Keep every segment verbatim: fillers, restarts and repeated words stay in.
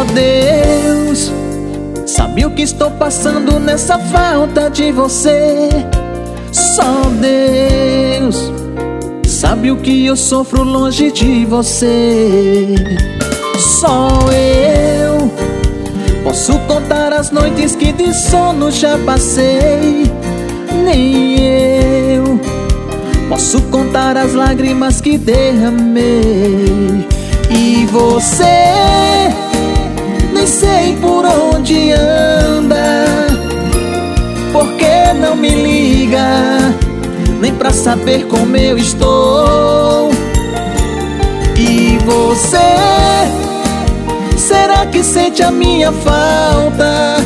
Só Deus sabe o que estou passando nessa falta de você. Só Deus sabe o que eu sofro longe de você. Só eu posso contar as noites que de sono já passei. Nem eu posso contar as lágrimas que derramei. E você, nem sei por onde anda, porque não me liga, nem pra saber como eu estou. E você, será que sente a minha falta?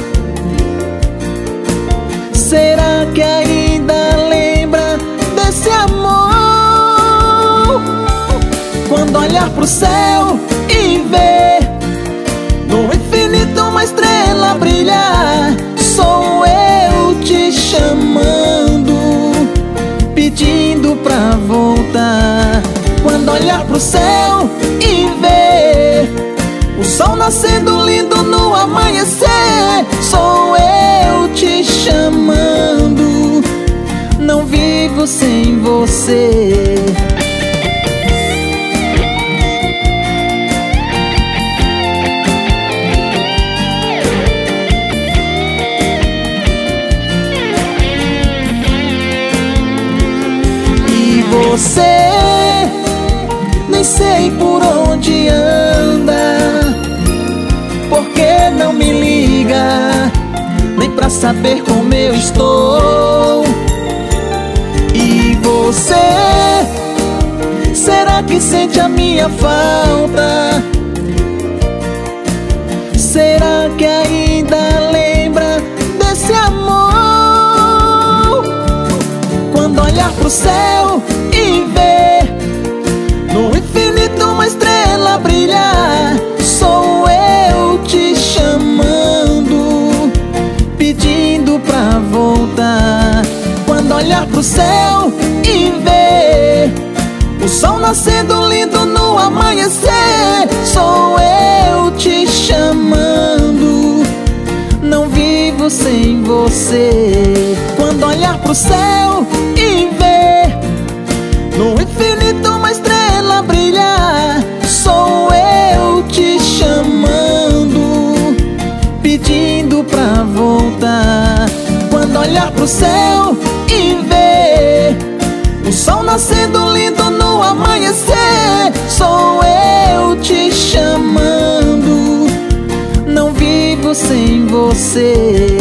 Será que ainda lembra desse amor? Quando olhar pro céu e ver no infinito uma estrela brilhar, sou eu te chamando, pedindo pra voltar. Quando olhar pro céu e ver o sol nascendo lindo no amanhecer, sou eu te chamando, não vivo sem você. E você, nem sei por onde anda, porque não me liga, nem pra saber como eu estou. E você, será que sente a minha falta? Será que ainda lembra desse amor? Quando olhar pro céu e ver no infinito uma estrela brilhar, sou eu te chamando, pedindo pra voltar. Quando olhar pro céu e ver o sol nascendo lindo no amanhecer, sou eu te chamando, não vivo sem você. Quando olhar pro céu e ver no infinito uma estrela brilhar, sou eu te chamando, pedindo pra voltar. Quando olhar pro céu e ver o sol nascendo lindo no amanhecer, sou eu te chamando, não vivo sem você.